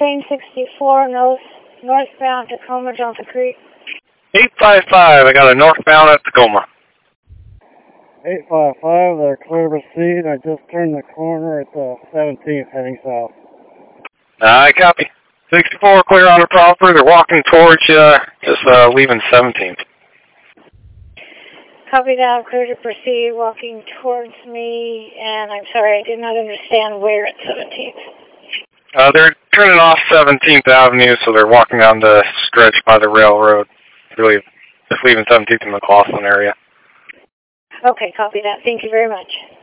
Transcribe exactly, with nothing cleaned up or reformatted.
train sixty-four, north, northbound Tacoma, Johnson Creek. eight five five, I got a northbound at Tacoma. eight five five, they're clear to proceed. I just turned the corner at the seventeenth heading south. I copy. sixty-four, clear on the proper. They're walking towards you, just uh, leaving seventeenth. Copy that, clear to proceed, walking towards me, and I'm sorry, I did not understand where at seventeenth. Uh, they're turning off seventeenth Avenue, so they're walking down the stretch by the railroad. Really, just leaving seventeenth in the McLaughlin area. Okay, copy that. Thank you very much.